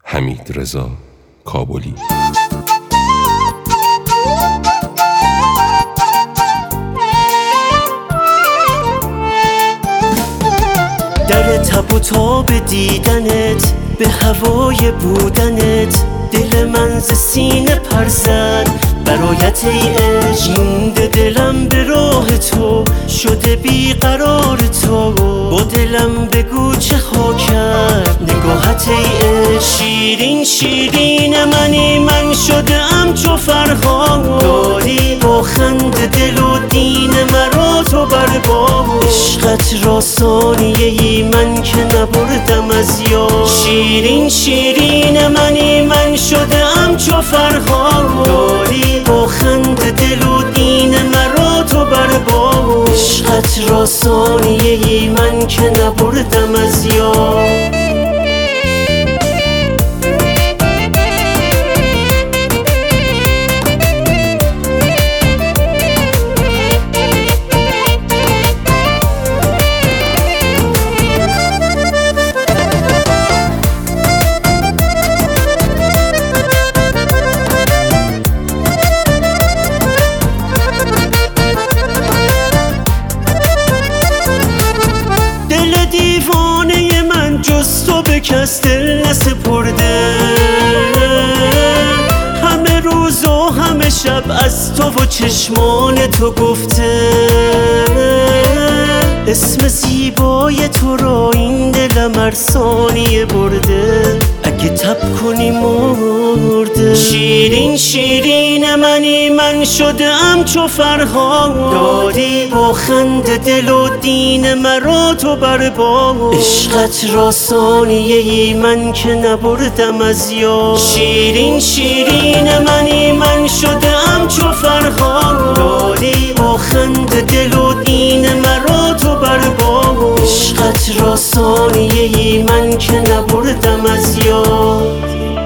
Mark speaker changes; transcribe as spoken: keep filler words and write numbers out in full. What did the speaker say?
Speaker 1: حمیدرضا کابلی.
Speaker 2: در تب و تاب دیدنت، به هوای بودنت، دل من ز سینه پر زد برایت ای عشق. مونده دلم به راه تو، شده بیقرار تو، با دلم بگو چه ها کرد نگاهت ای عشق. شیرین شیرین منی، من شده ام چو فرهاد، داری با خنده دل و دین مرا تو بر باد. عشقت را ثانیه ای من که نبردم از یاد. شیرین شیرین منی، من شده ام چو فرهاد، داری با خنده دل و دین مرا تو بر باد. عشقت را ثانیه ای من که نبردم از یاد. دیوانه من جز تو به کس دل نسپرده، همه روز و همه شب از تو و چشمان تو گفته. اسم زیبای تو را این دلم هر ثانیه برده، اگه تب کنی مرده. شیرین شیرین منی، من شده ام چو فرهاد، داری با خنده دل و دین مرا تو بر باد. عشقت را ثانیه ای من که نبردم از یاد. شیرین شیرین منی، من شده ام چو فرهاد، داری با خنده دل و دین مرا تو بر باد. عشقت را ثانیه ای من که نبردم از یاد.